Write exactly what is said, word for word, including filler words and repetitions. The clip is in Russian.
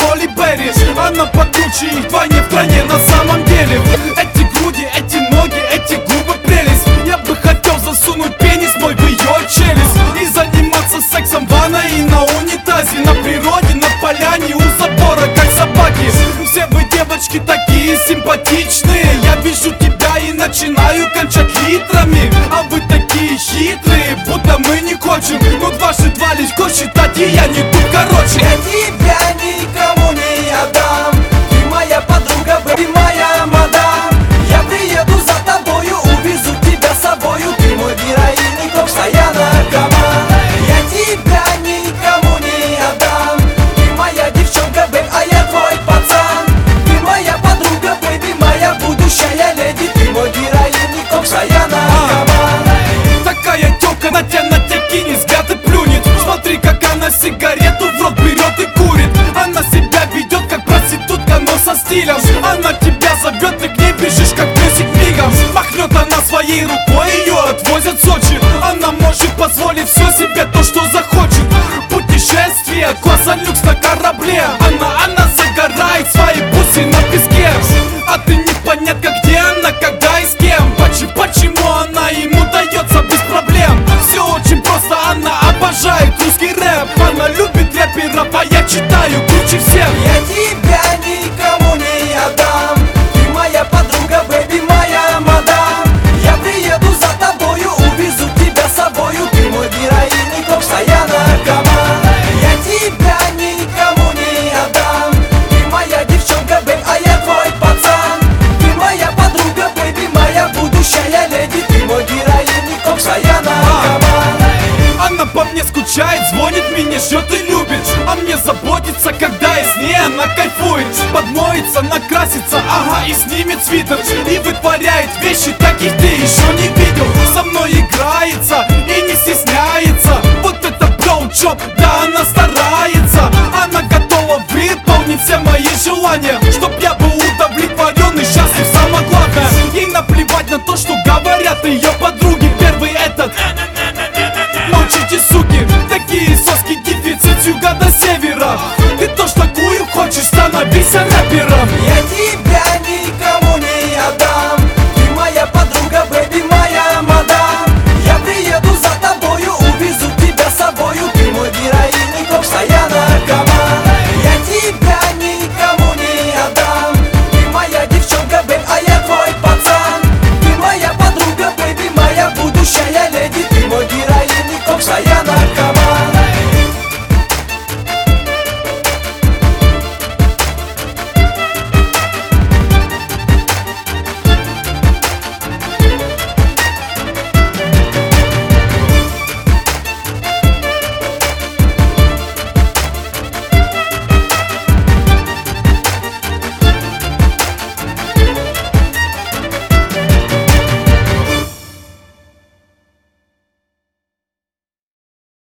Холли Берри. Она покруче их вдвойне в стране на самом деле. Эти груди, эти ноги, эти губы прелесть. Я бы хотел засунуть пенис мой в ее челюсть и заниматься сексом в ванной и на унитазе, на природе, на поляне, у забора, как собаки. Все вы, девочки, такие симпатичные. Я вижу тебя и начинаю кончать литрами. А вы такие хитрые, будто мы не хочем. Но дважды два легко считать, и я не тут, короче. Я тебя никому не отдам. Ты моя подруга, ты моя мадам. Я приеду за тобою, увезу тебя с собою. Ты мой героин и постоянно наркоман. Я тебя никому не отдам. Ты моя девчонка, бэйб, а я твой пацан. Ты моя подруга, бэйби, моя будущая леди. Ты мой героин и постоянно наркоман. Такая тёлка на тебя, на тебя кинет взгляд и плюнет. Смотри, как она сигарету в рот берет и курит. Она себя ведет как проститутка, но со стилем. Она тебя зовет, ты к ней бежишь, как песик мигом. Махнет она своей рукой, ее отвозят в Сочи. Она может позволить все себе, то, что захочет. Путешествие, класса люкс на корабле. Она, она загорает свои бусы на песке. А ты непонятно, где она, когда и с кем. Почему, почему она ему дается без проблем? Все очень просто, она обожает русский рэп. Она любит рэперов, а я читаю круче всех. Я тебя никому не отдам. Ты моя подруга, бэйби, моя мадам. Я приеду за тобою, увезу тебя с собою. Ты мой героин и постоянно наркоман. Я тебя никому не отдам. Ты моя девчонка, бэйб, а я твой пацан. Ты моя подруга, бэйби, моя будущая леди. Ты мой героин и постоянно наркоман. Она по мне скучает, звонит, меня ждет и любит. А мне заботится, когда я с ней, она кайфует. Подмоется, накрасится, ага, и снимет свитер. И вытворяет вещи, таких ты еще не видел. Со мной играется и не стесняется. Вот это броучоп, да, она старается. Она готова выполнить все мои желания, чтоб я был удовлетворен и счастлив, самое главное. Ей наплевать на то, что говорят ее подруги. Первый этот: молчите, суки, такие соски, дефицит с юга до севера. Ты тоже такую хочешь, становись рэпером. Я тебя